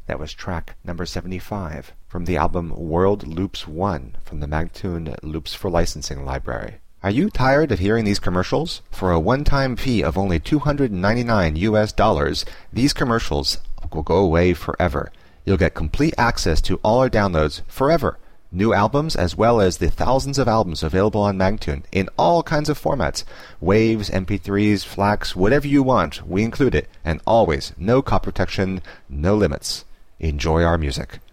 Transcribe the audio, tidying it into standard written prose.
That was track number 75 from the album World Loops 1 from the Magtune Loops for Licensing library. Are you tired of hearing these commercials? For a one-time fee of only $299, these commercials will go away forever. You'll get complete access to all our downloads forever. New albums as well as the thousands of albums available on Magtune in all kinds of formats. Waves, MP3s, FLACs, whatever you want, we include it. And always, no copy protection, no limits. Enjoy our music.